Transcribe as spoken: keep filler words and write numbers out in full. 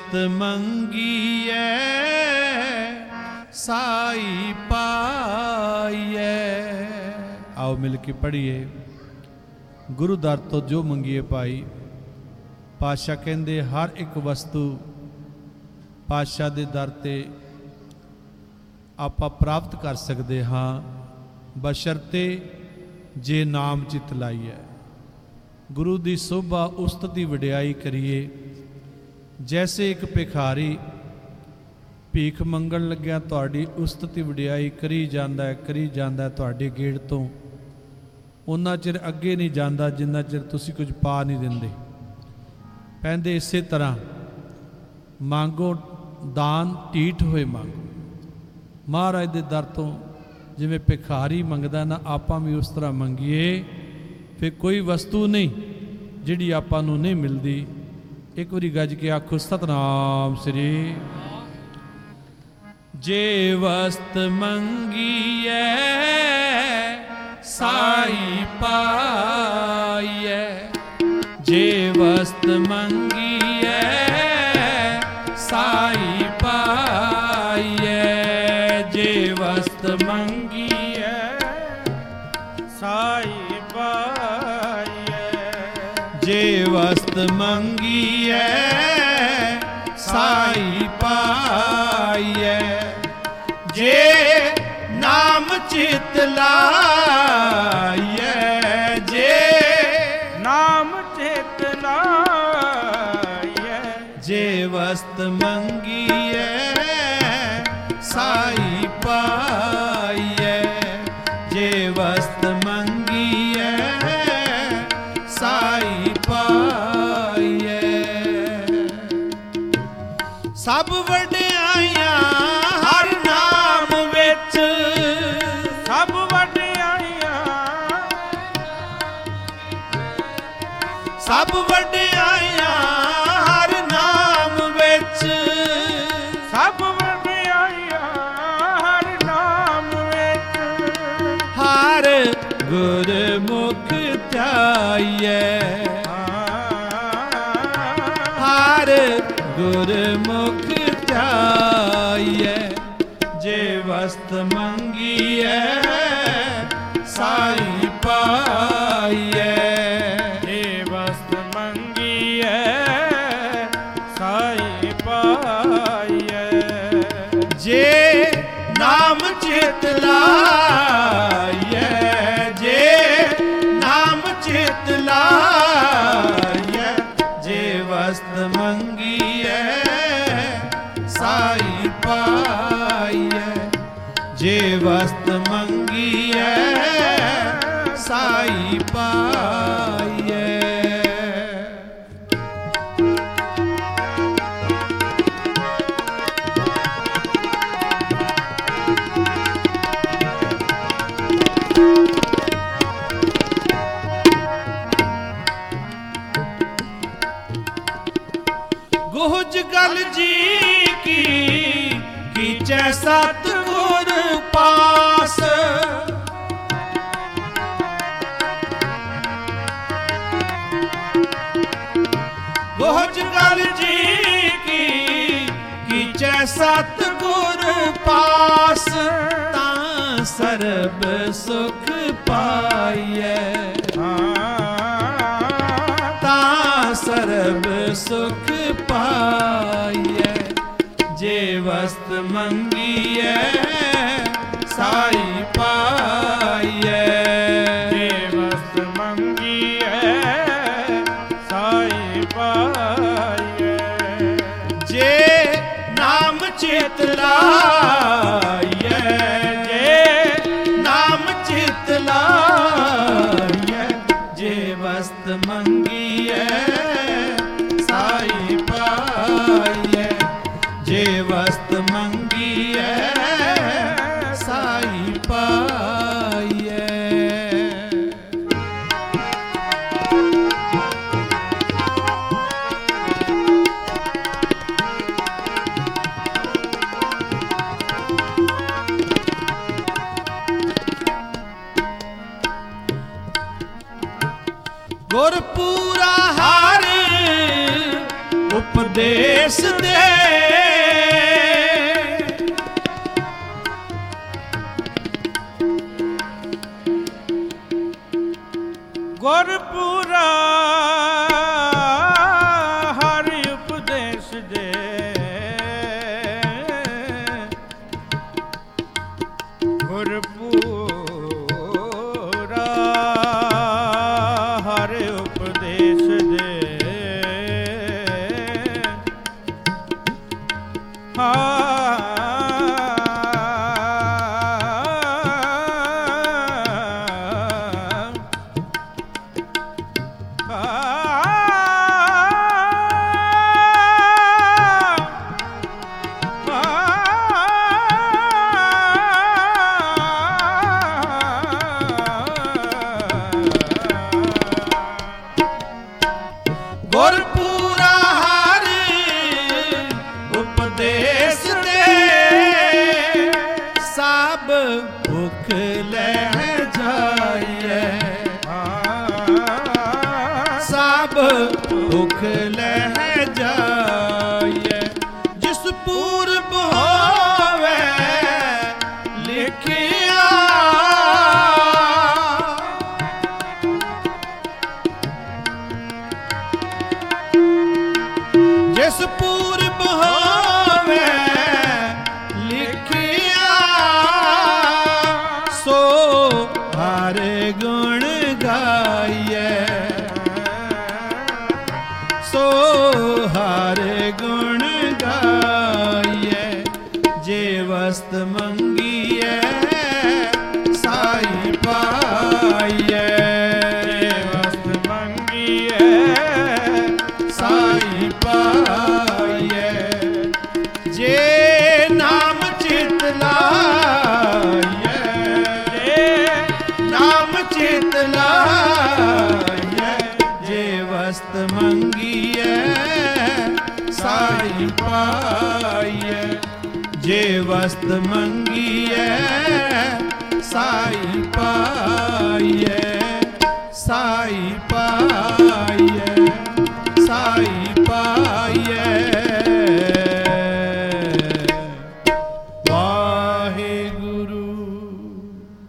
वस्त मंगीए साई पाइए। आओ मिल के पढ़िए। गुरु दर तो जो मंगीए पाई। पातशाह कहते हर एक वस्तु पातशाह दे दर ते आपां प्राप्त कर सकते हाँ, बशर्ते जे नाम चित लाइए। गुरु की शोभा उस्तत की वडियाई करिए। जैसे एक भिखारी भीख मंगण लग्या तुहाडी उस्तत की वडियाई करी जांदा है करी जांदा है तुहाडे गेड़ तो, उन्ना चिर अगे नहीं जांदा जिन्ना चिर तुसीं कुछ पा नहीं दिंदे। कहंदे इसे तरह मांगो दान ढीठ होए मांगो। महाराज दे दर तो जिवें भिखारी मंगदा ना, आपां भी उस तरह मंगीए। फिर कोई वस्तु नहीं जिहड़ी आपां नूं नहीं मिलदी। एक बारी गज के आखो सतनाम श्री। जे वस्त मंगीए साई पाइए। जे वस्त मंगीए साई पाइए। जे वस्त मंगीए साई पाइए। जे वस्त मंगीए साई पाइए। जे नाम चित लाइए। जे नाम चित लाइए। जे वस्त मंगीए साई पाइए। जे वस्त मंगीए साई पाइए। सब वडियाइयां हर नाम विच। सब वडियाइयां सब वडियाइयां हर नाम विच। सब वडियाइयां हर नाम विच। हर गुरमुख ध्याइए। हर गुरमुख ध्याइए। जे वस्त मंगीए साई पाइए। जे वस्त मंगीए साई पाइए। जे नाम चित लाइए। जे नाम चित लाइए। जे वस्त मंगीए साई पाइए। जे वस्त मंगीए साई पाइए। गुहज गल जी की कीचै सतगुर पास। गुहज गल जी की कीचै सतगुर पास। तां सरब सुख पाइए। तां सरब सुख पाइए। जे वस्त मंगीए साई पाइए। जे वस्त मंगीए साई पाइए। जे नाम चित लाइए। जे नाम चित लाइए। जे वस्त मंगीए साई पाइए। जे वस्त मंगीए साई पाइए। ਉਪਦੇਸ਼ ਦੇ ਗੁਰਪੂਰਾ ਹਰਿ ਉਪਦੇਸ਼ ਦੇ ਗੁਰਪੂਰਾ ਹਰਿ ਉਪਦੇਸ਼ ਦੇ ਗੁਰਪੂਰਾ ਹਰਿ ਉਪਦੇਸ਼ ਦੇ ਸਭ ਭੁਖ ਲੈ ਜਾਈਏ ਸਭ ਭੁਖ ਲੈ ਜਾਈਏ ਜਿਸ ਪੂਰਬ ਹੋਵੇ ਲਿਖਿਆ ਜਿਸ ਪੂਰਬ ਹੋਵੇ ਲਿਖਿਆ ਸੋ ਹਰ ਗੁਣ ਗਾਈਏ ਸੋ ਹਰ ਗੁਣ ਗਾਈਏ ਜੇ ਵਸਤ ਮੰਗੀਏ ਸਾਈ ਪਾਈਏ ਜੇ ਵਸਤ ਮੰਗੀਏ ਸਾਈ ਪਾਈਏ ਜੇ ਨਾਮ ਚਿਤ ਲਾਈਏ ਜੇ ਨਾਮ ਚਿਤ ਲਾਈਏ ਜੇ ਵਸਤ ਮੰਗੀਏ ਸਾਈ ਪਾਈਏ ਜੇ ਵਸਤ ਮੰਗੀਏ ਸਾਈ ਪਾਈਏ ਸਾਈ ਪਾਈਏ ਸਾਈ